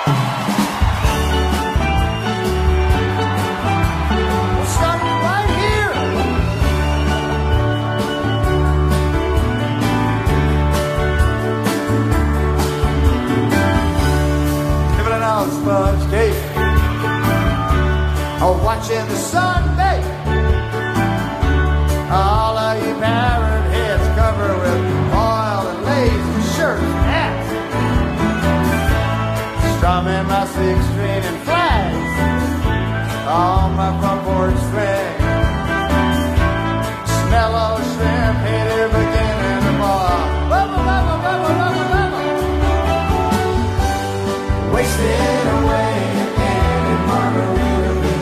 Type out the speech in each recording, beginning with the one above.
Sponge cake, or watching the sun bake. All of you parrot heads covered with oil and lazy shirts and hats, strumming my six-string and flags on my front porch swing. Smell of shrimp, hater beginning to boil. Bubble, bubble, bubble, bubble, bubble. Wasted away again in Margaritaville,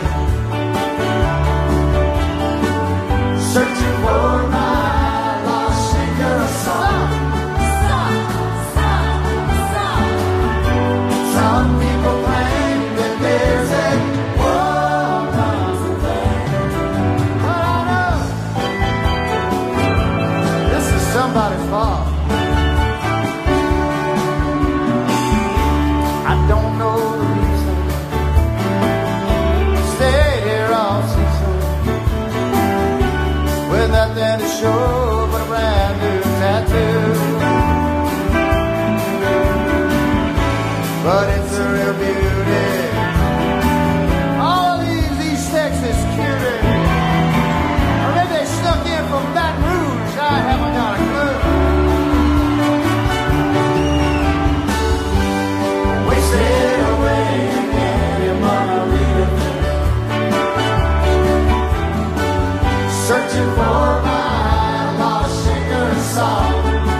searching for my lost single song. Some people claim that there's a world contemplating, but I know this is somebody's fault. I don't know the reason. Stay here all season with nothing to show but a brand new tattoo. But it's a real beauty. All of these East Texas cuties, or maybe they snuck in from Baton Rouge. I haven't got a clue. Wasted away again in Margaritaville, searching for my lost singer song.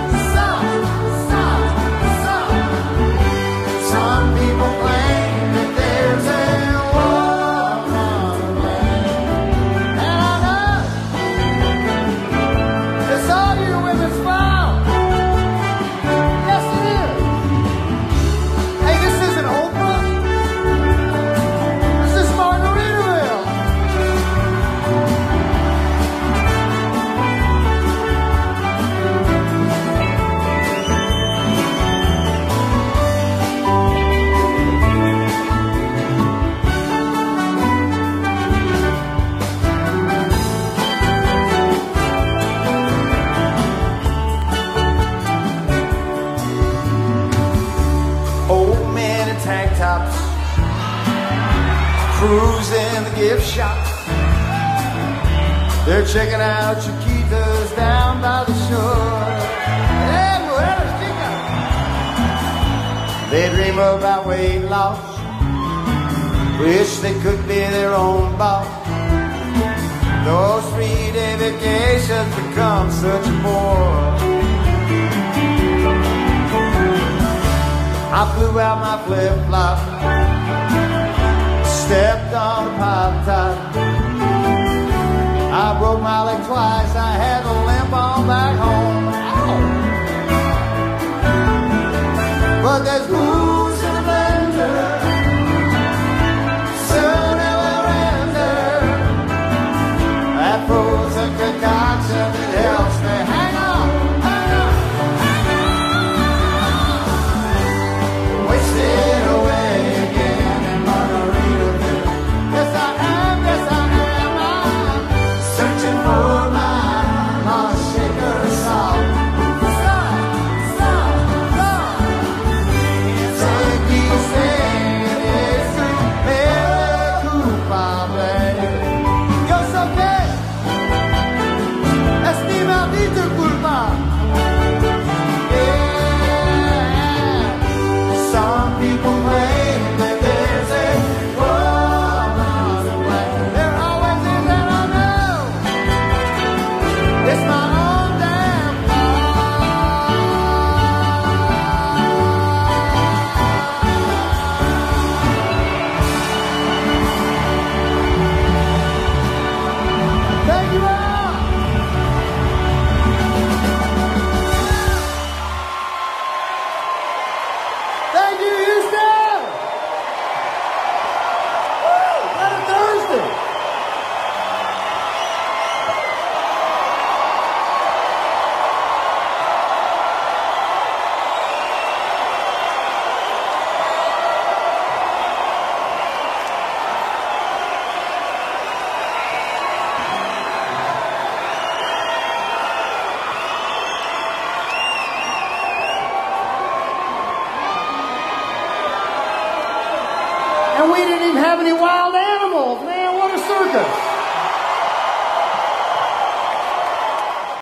Some people claim that there's a war coming, and I know it's all you women's fault. Yes, it is. Hey, this isn't Oprah. This is Margaritaville. Old men in tank tops, cruising the gift shops. They're checking out Chiquitas down by the shore. Hey, Mujeres Chica. They dream about weight loss, wish they could be their own boss. Those 3-day vacations become such a bore. I blew out my flip-flop, stepped on a pop top. I broke my leg twice, I had to limp on back home. Ow. But there's